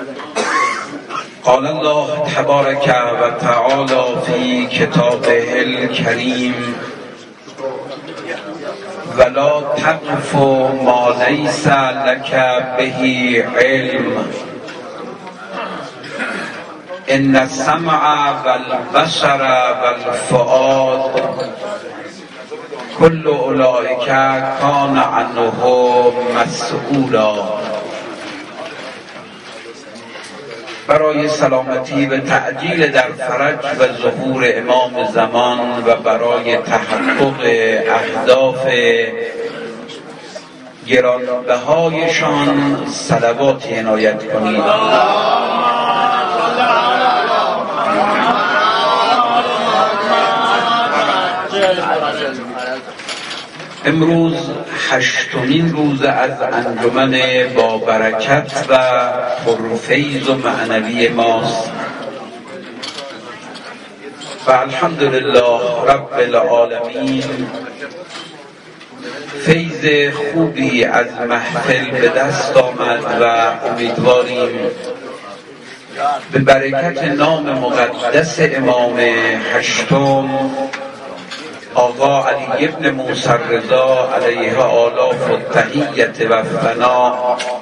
قال الله تبارک و تعالی فی کتابه الکریم ولا تقف ما لیس لک به علم ان السمع والبصر والفؤاد کل اولئک کان عنه مسئولا. برای سلامتی و تعجیل در فرج و ظهور امام زمان و برای تحقق اهداف گرانبهایشان صلواتی عنایت کنید. امروز 8مین روز از انجمن با برکت و پرفیض و معنوی ماست و الحمدلله رب العالمین فیض خوبی از محفل به دست آمد و امیدواریم به برکت نام مقدس امام هشتم آقا علی ابن موسی رضا علیه آلاف و تحیت و فنا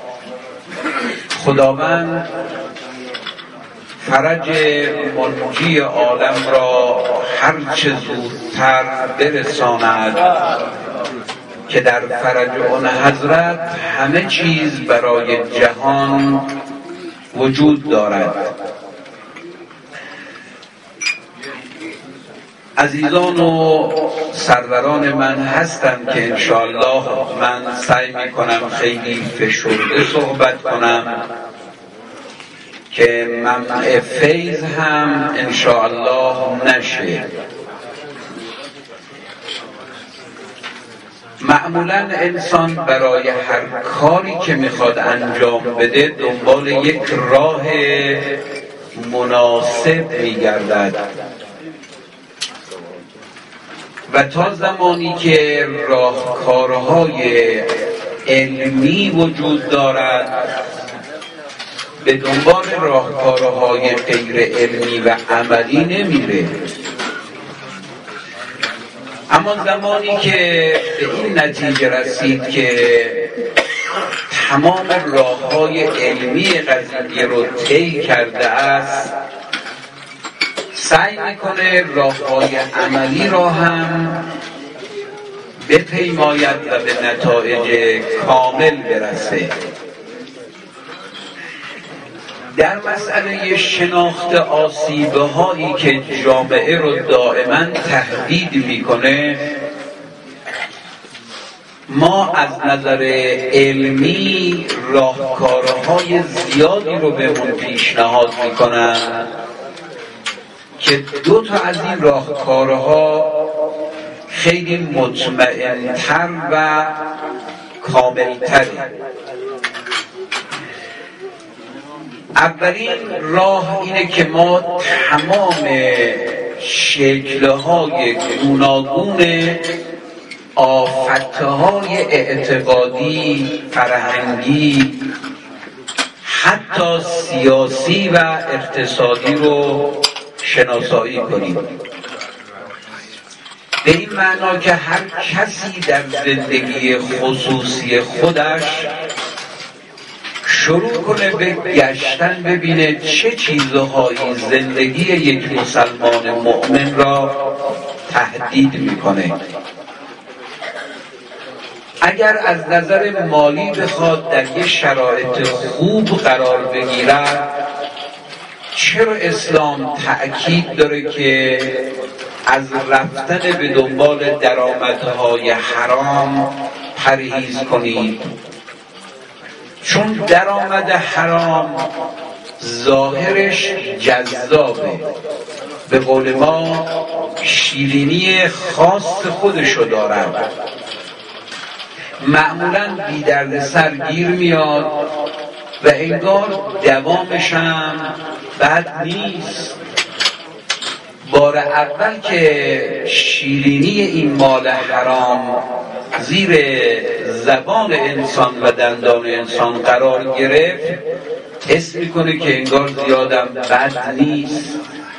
خداوند فرج منجی عالم را هرچه زودتر برساند که در فرج آن حضرت همه چیز برای جهان وجود دارد. عزیزان و سروران من هستند که انشاءالله من سعی میکنم خیلی فشرده صحبت کنم که منع فیض هم انشاءالله نشه. معمولا انسان برای هر کاری که میخواد انجام بده دنبال یک راه مناسب میگردد و تا زمانی که راهکارهای علمی وجود دارد به دنبال راهکارهای غیر علمی و عملی نمیره. اما زمانی که به این نتیجه رسید که تمام راههای علمی قضیه رو طی کرده است، سعی میکنه راههای عملی را هم بپیماید و به نتایج کامل برسه. در مسئله شناخت آسیب‌هایی که جامعه رو دائما تهدید میکنه، ما از نظر علمی راهکارهای زیادی رو بهمون پیشنهاد میکنن که 2 تا از این راهکارها خیلی مطمئن‌تر و کامل‌تره. اولین راه اینه که ما تمام شکل‌های گوناگون آفت‌های اعتقادی، فرهنگی، حتی سیاسی و اقتصادی رو شناسایی کنیم. به این معنا که هر کسی در زندگی خصوصی خودش شروع کنه به گشتن ببینه چه چیزهایی زندگی یک مسلمان مؤمن را تهدید میکنه. اگر از نظر مالی بخواد در یک شرایط خوب قرار بگیرد، چرا اسلام تأکید داره که از رفتن به دنبال درآمدهای حرام پرهیز کنید؟ چون درآمد حرام ظاهرش جذابه، به قول ما شیرینی خاص خودشو دارد، معمولاً بی دردسر گیر میاد و انگار دوامش هم بد نیست. بار اول که شیرینی این مال حرام زیر زبان انسان و دندان انسان قرار گرفت، حس میکنه که انگار زیادم بد نیست،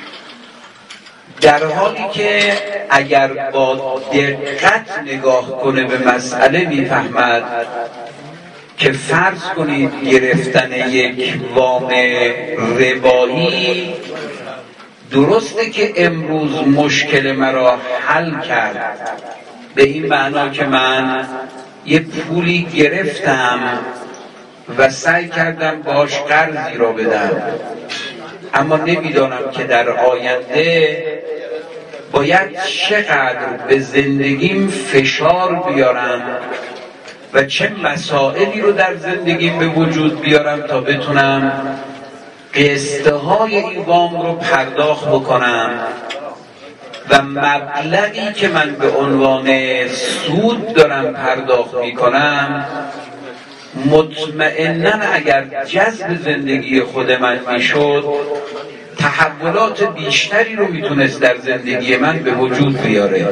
در حالی که اگر با دقت نگاه کنه به مسئله میفهمد که فرض کنید گرفتن یک وام ربایی درسته که امروز مشکل مرا حل کرد، به این معنا که من یه پولی گرفتم و سعی کردم باش قرضی را بدم، اما نمیدانم که در آینده باید چقدر به زندگیم فشار بیارم و چه مسائلی رو در زندگیم به وجود بیارم تا بتونم قسطهای این وام رو پرداخت بکنم و مبلغی که من به عنوان سود دارم پرداخت میکنم مطمئناً اگر جذب زندگی خود من میشد تحولات بیشتری رو میتونست در زندگی من به وجود بیاره.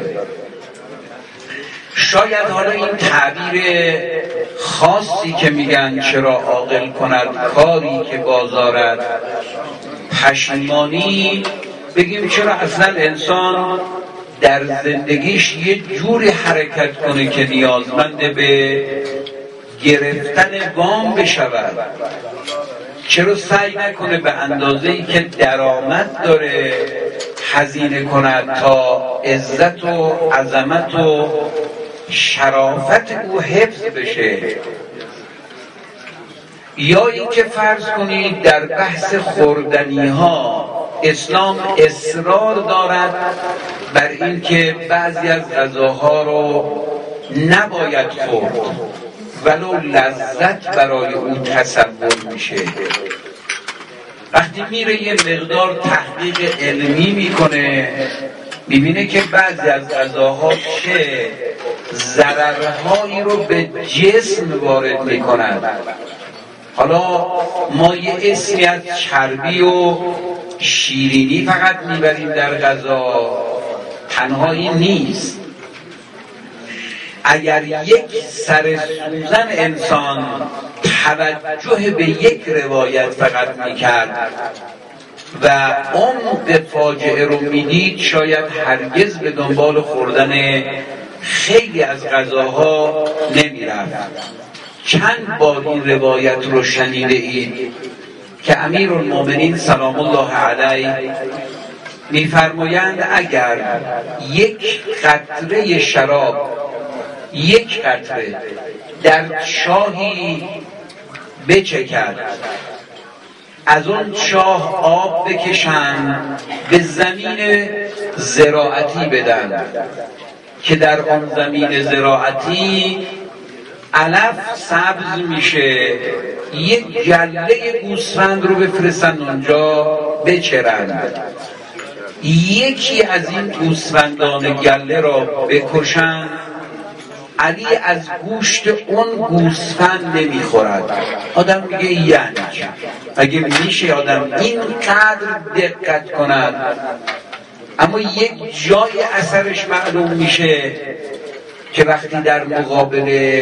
شاید حالا این تعبیر خاصی که میگن چرا عاقل کند کاری که بازارد پشیمانی، بگیم چرا اصلا انسان در زندگیش یه جوری حرکت کنه که نیازمند به گرفتن وام بشود، چرا سعی نکنه به اندازه‌ای که درآمد داره هزینه کند تا عزت و عظمت و شرافت او حفظ بشه. یا اینکه فرض کنید در بحث خوردنی ها اسلام اصرار دارد بر اینکه بعضی از غذاها رو نباید خورد ولو لذت برای او تصور میشه. وقتی میره یه مقدار تحقیق علمی میکنه میبینه که بعضی از غذاها چه ضررهایی رو به جسم وارد میکنند. حالا ما یه اسمی از چربی و شیرینی فقط میبریم در غذا، تنهایی نیست. اگر یک سر سوزن انسان توجه به یک روایت فقط میکرد و عمق فاجعه رو میدید شاید هرگز به دنبال خوردن خیلی از غذاها نمیرفت. چند بار این روایت رو شنیده اید که امیرالمومنین سلام الله علیه میفرمایند اگر یک قطره شراب، یک قطره در چاهی بچکد، از اون چاه آب بکشن به زمین زراعتی بدن که در آن زمین زراعتی علف سبز میشه، یک گله گوسفند رو بفرستن اونجا بچرن، یکی از این گوسفندان گله را بکشن، علی از گوشت اون گوسفند نمیخورد. آدم میگه یعنی اگه میشه آدم اینقدر دقت کند، اما یک جای اثرش معلوم میشه که وقتی در مقابل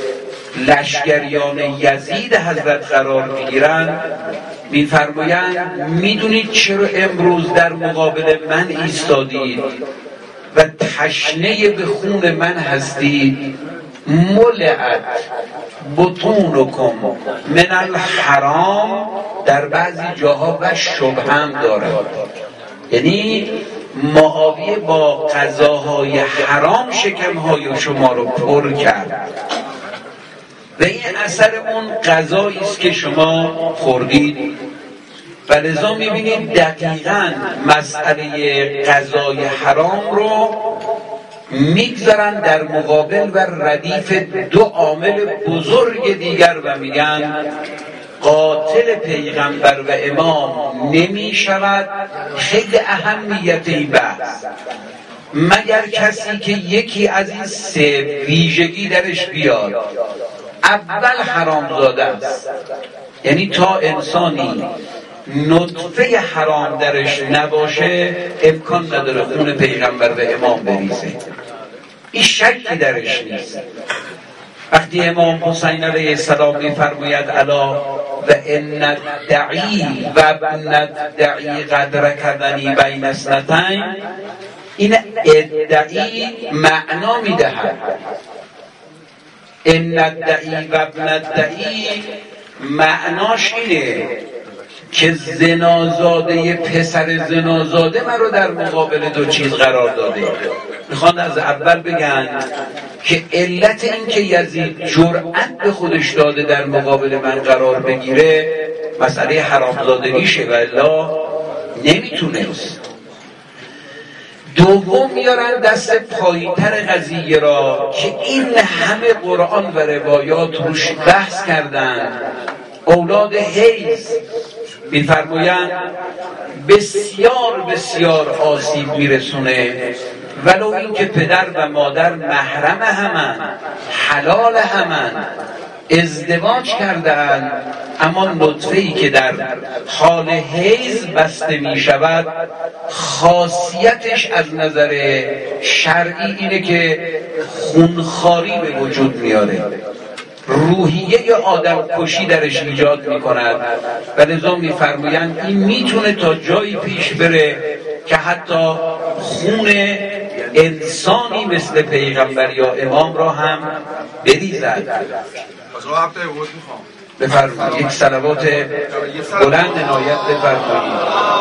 لشکریان یزید حضرت قرار میگیرن میفرمایند میدونید چرا امروز در مقابل من ایستادید و تشنه به خون من هستید؟ ملعت بطونکم من الحرام، در بعضی جاها و شبهم دارد، یعنی معاویه با غذاهای حرام شکمهای شما رو پر کرد و این اثر اون غذایی است که شما خوردید. و لذا میبینید دقیقاً مسئله غذای حرام رو میگذارن در مقابل و ردیف دو عامل بزرگ دیگر و میگن قاتل پیغمبر و امام نمی شود. خیلی اهمیت این بحث مگر کسی که یکی از این سه ویژگی درش بیاد. اول حرامزاده است، یعنی تا انسانی نطفه حرام درش نباشه امکان نداره خون پیغمبر و امام بریزه، این شکی درش نیست. وقتی امام حسین علیه السلام میفرماید الا و ان الدعی و ابن الدعی قد رکبنی بین اثنتین، این ادعی معنا میدهد. ان الدعی و ابن الدعی معناش اینه که زنازاده پسر زنازاده من رو در مقابل دو چیز قرار داده. میخوان از اول بگن که علت این که یزید جرأت به خودش داده در مقابل من قرار بگیره مسئله حرامزادگیشه و الا نمیتونست. دوم میارن دست پایین‌تر قضیه را که این همه قرآن و روایات روش بحث کردن، اولاد حیض میفرمایند بسیار بسیار آسیب میرسونه، ولو اینکه پدر و مادر محرم همن، حلال همن، ازدواج کردن، اما نطفه‌ای که در حال حیض بسته می شود خاصیتش از نظر شرعی اینه که خونخواری به وجود میاره، روحیه آدم کشی درش ایجاد می کند و لذا می فرمایند این میتونه تا جایی پیش بره که حتی خون انسانی مثل پیغمبر یا امام را هم بریزد. بفرمایید یک صلوات بلند عنایت بفرمایید.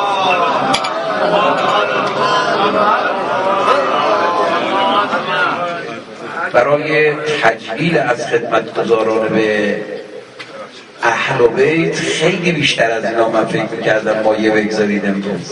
برای تجلیل از خدمتگزاران به اهل بیت خیلی بیشتر از اینا من فکر می‌کردم مایه بگذارید امروز.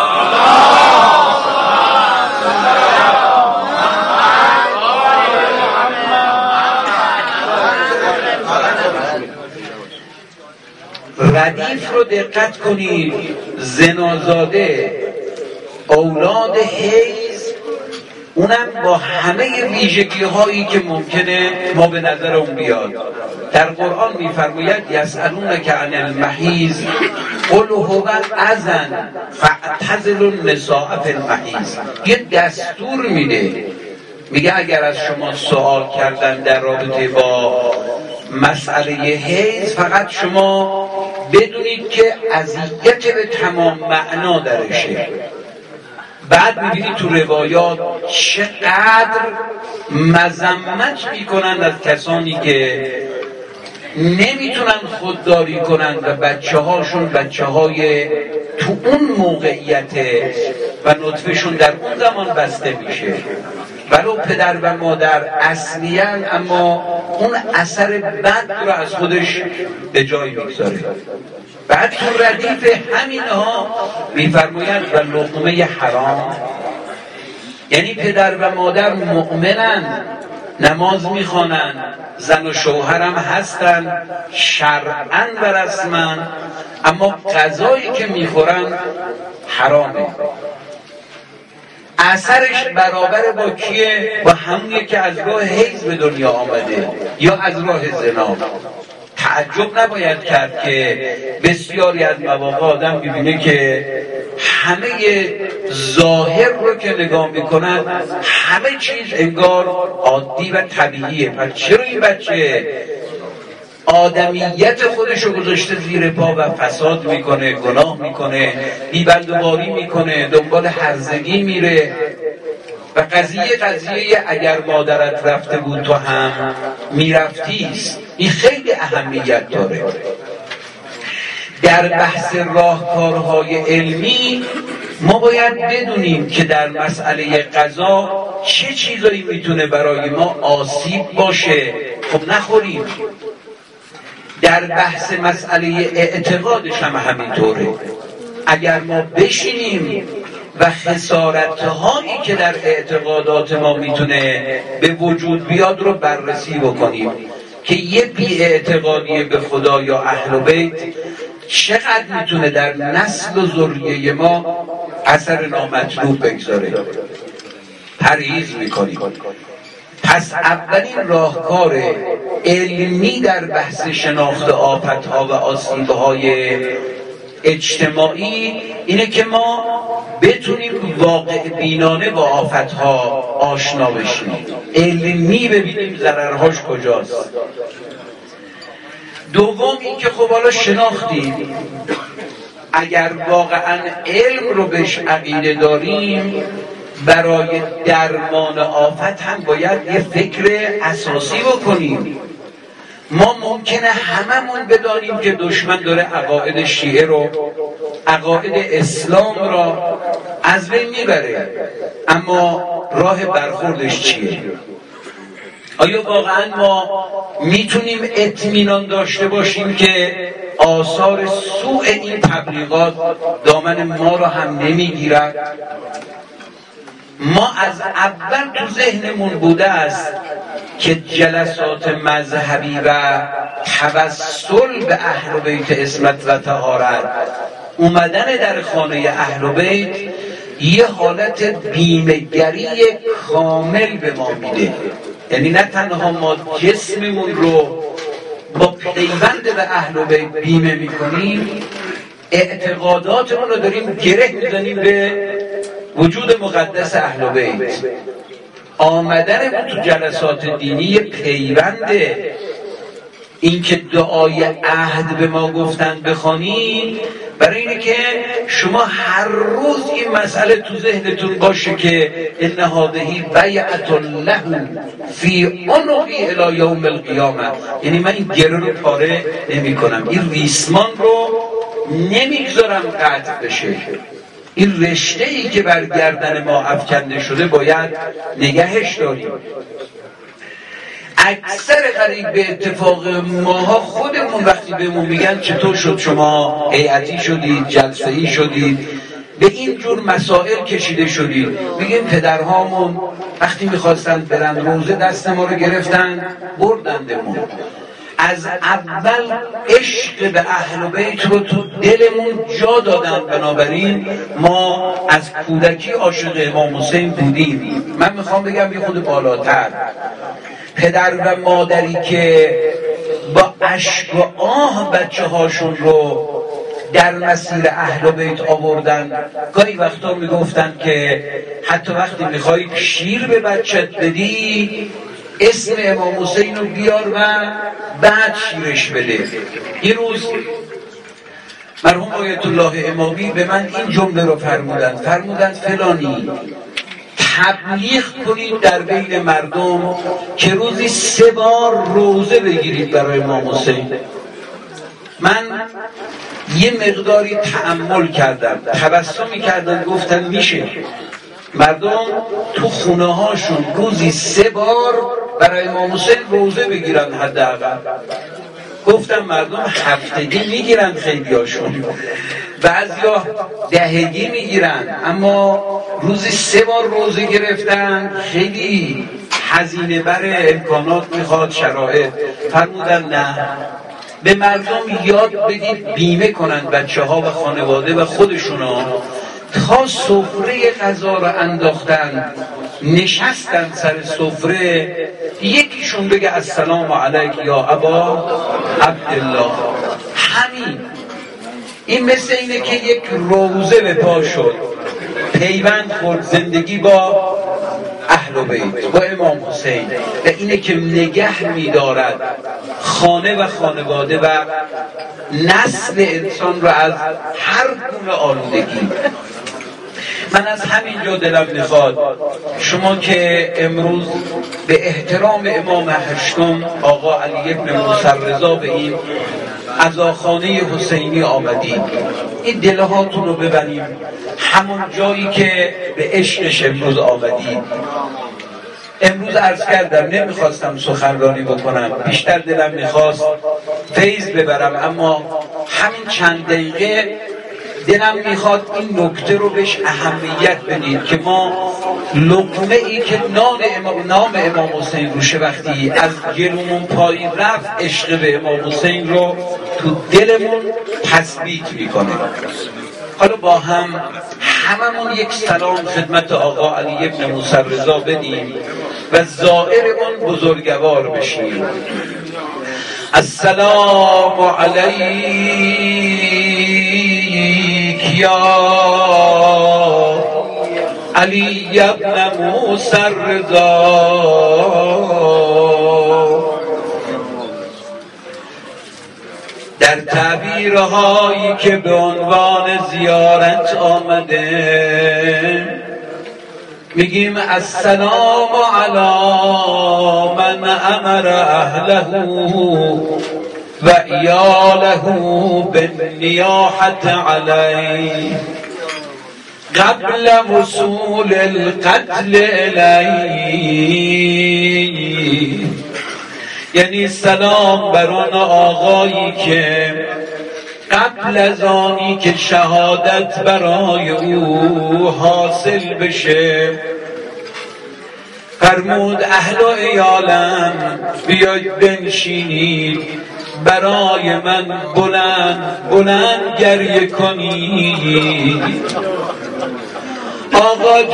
ردیف رو دقت کنید، زنازاده، اولاد حیض، اونم با همه ویژگی هایی که ممکنه ما به نظر اون بیاد. در قرآن میفرماید یسألونک عن المحیض قل هو اذی فاعتزلوا النساء فی المحیض. یه دستور میگه اگر از شما سوال کردن در رابطه با مسئله حیض فقط شما بدونید که اذیت به تمام معنا درشه. بعد میبینید تو روایات چقدر مذمت میکنن از کسانی که نمیتونن خودداری کنن و بچه هاشون بچه های تو اون موقعیت و نطفهشون در اون زمان بسته میشه، ولو پدر و مادر اصلیان اما اون اثر بد رو از خودش به جای میگذاره. بعد تو ردیف همینها میفرماید و لقمه حرام، یعنی پدر و مادر مؤمنن، نماز میخوانن، زن و شوهرم هستن شرعاً و رسماً، اما غذایی که میخورن حرامه. اثرش برابر با کیه؟ با همونیه که از راه حیض به دنیا آمده یا از راه زنا. تعجب نباید کرد که بسیاری از مواقع آدم میبینه که همه ظاهر رو که نگاه میکنن همه چیز انگار عادی و طبیعیه. پس چرا این بچه آدمیت خودشو گذاشته زیر پا و فساد میکنه، گناه میکنه، بیبندوباری میکنه، دنبال هرزگی میره؟ و قضیه اگر مادرت رفته بود تو هم میرفتیست. این خیلی اهمیت داره. در بحث راهکارهای علمی ما باید بدونیم که در مسئله قضا چه چیزایی میتونه برای ما آسیب باشه خب نخوریم. در بحث مسئله اعتقادش هم همینطوره. اگر ما بشینیم و خسارت‌هایی که در اعتقادات ما میتونه به وجود بیاد رو بررسی بکنیم که یه بی‌اعتقادی به خدا یا اهل بیت چقدر میتونه در نسل و ذریه ما اثر نامطلوب بگذاره، پرهیز میکنیم. پس اولین راهکار علمی در بحث شناخت آفت‌ها و آسیب‌های اجتماعی اینه که ما بتونیم واقع بینانه با آفت‌ها آشنا بشیم، علمی ببینیم ضررهاش کجاست. دوم این که خب حالا شناختید، اگر واقعا علم رو بهش عقیده داریم، برای درمان آفت هم باید یه فکر اساسی بکنیم. ما ممکنه هممون بدانیم که دشمن داره عقاید شیعه رو، عقاید اسلام را از بین میبره، اما راه برخوردش چیه؟ آیا واقعا ما میتونیم اطمینان داشته باشیم که آثار سوء این تبلیغات دامن ما را هم نمیگیرد؟ ما از اول تو ذهنمون بوده است که جلسات مذهبی و توسل به اهل بیت عصمت و طهارت، اومدن در خانه اهل بیت، یه حالت بیمه‌گری کامل به ما میده. یعنی نه تنها ما جسممون رو با پیوند به اهل بیت بیمه میکنیم، اعتقاداتمون رو داریم گره میزنیم به وجود مقدس اهل بیت. آمدن تو جلسات دینی پیونده، اینکه دعای عهد به ما گفتن بخوانیم، برای اینه که شما هر روز این مسئله تو ذهنتون باشه که ان هذه بیعة له فی عنقی الی یوم القیامه. یعنی من این گره رو پاره نمی کنم، این ریسمان رو نمیگذارم قطع بشه، این رشته ای که بر گردن ما افکنده شده باید نگهش داریم. اکثر قریب به اتفاق ماها خودمون وقتی بهمون میگن چطور شد شما هیئتی شدید، جلسه‌ای شدید، به این جور مسائل کشیده شدید، میگیم پدرهامون وقتی میخواستن برن روزه دست ما رو گرفتن بردندمون. از اول عشق به اهل بیت رو تو دلمون جا دادن، بنابراین ما از کودکی عاشق امام حسین بودیم. من میخوام بگم یه خود بالاتر، پدر و مادری که با اشک و آه بچه هاشون رو در مسیر اهل بیت آوردن، گاهی وقتا میگفتن که حتی وقتی میخوای شیر به بچت بدی اسم امام حسین رو بیار و بعد شیرش بده. یه روز مرحوم آیت الله امامی به من این جمله رو فرمودند فلانی تبلیغ کنید در بین مردم که روزی 3 بار روزه بگیرید برای امام حسین. من یه مقداری تأمل کردم، تبسمی کردم، گفتم میشه مردم تو خونه هاشون روزی 3 بار برای امام حسین روزه بگیرن حداقل. گفتم مردم هفتگی میگیرن خیلی هاشون، بعضیا دهگی میگیرن، اما روزی 3 بار روزه گرفتن خیلی هزینه بر امکانات میخواد، شرایط. فرمودن نه، به مردم یاد بدید بیمه کنن بچه ها و خانواده و خودشونا، تا سفره غذا رو انداختن نشستن سر سفره، یکیشون بگه السلام علیک یا ابا عبدالله. همین. این مثل اینه که یک روزه به پا شد، پیوند خورد زندگی با اهل بیت، با امام حسین، و اینه که نگه می‌دارد خانه و خانواده و نسل انسان رو از هر گونه آلودگی. من از همینجا دلم میخواد شما که امروز به احترام امام هشتم آقا علی ابن موسی رضا به این عزاخانه حسینی آمدید، این دلهاتون رو ببریم همون جایی که به عشقش امروز آمدید. امروز عرض کردم نمیخواستم سخنرانی بکنم، بیشتر دلم میخواست فیض ببرم، اما همین چند دقیقه دلم میخواد این نکته رو بهش اهمیت بدید که ما لقمه ای که نام امام حسین روشه وقتی از جلومون پایین رفت، عشق به امام حسین رو تو دلمون تثبیت میکنه. حالا با هممون یک سلام خدمت آقا علی ابن موسی رضا بدیم و زائر اون بزرگوار بشیم. السلام علیک یا علی ابن موسی رضا. در تعبیرهایی که به عنوان زیارت آمده میگیم السلام علی من امر اهله و عیاله بالنیاحة علیه قبل وصول القتل الیه. یعنی سلام بر آن آقایی که قبل از آنی که شهادت برای او حاصل بشه فرمود اهل و عیالم بیاید بنشینید برای من بلند بلند گریه کنید. آقا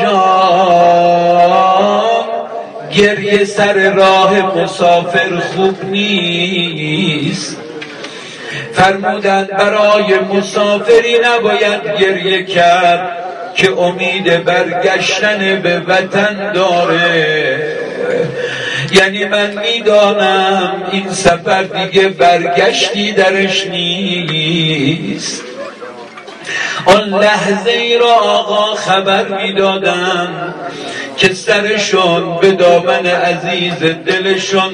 جان گریه سر راه مسافر خوب نیست. فرمودند برای مسافری نباید گریه کرد که امید برگشتن به وطن داره. یعنی من میدانم این سفر دیگه برگشتی درش نیست. آن لحظه ای را آقا خبر میدادم که سرشون به دامن عزیز دلشون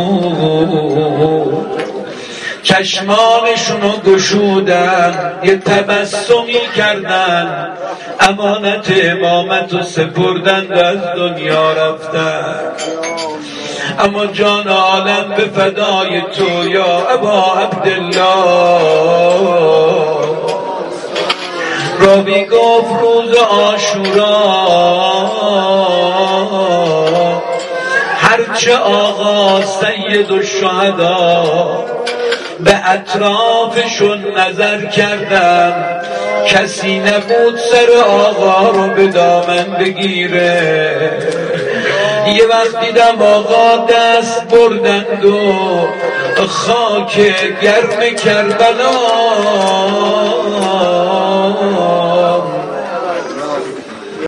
بود، چشمانشونو گشودن، یه تبسمی کردن، امانت امامتو سپردن و از دنیا رفتن. اما جان عالم به فدای تو یا ابا عبدالله. راوی گفت روز عاشورا هرچه آقا سید الشهدا به اطرافشون نظر کردم کسی نبود سر آقا رو به دامن بگیره. یه وقت دیدم آقا دست بردند و خاک گرم کربلا